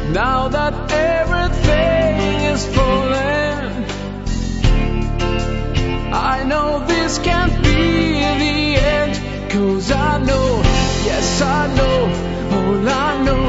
Now that everything is falling, I know this can't be the end. 'Cause I know, yes I know, all I know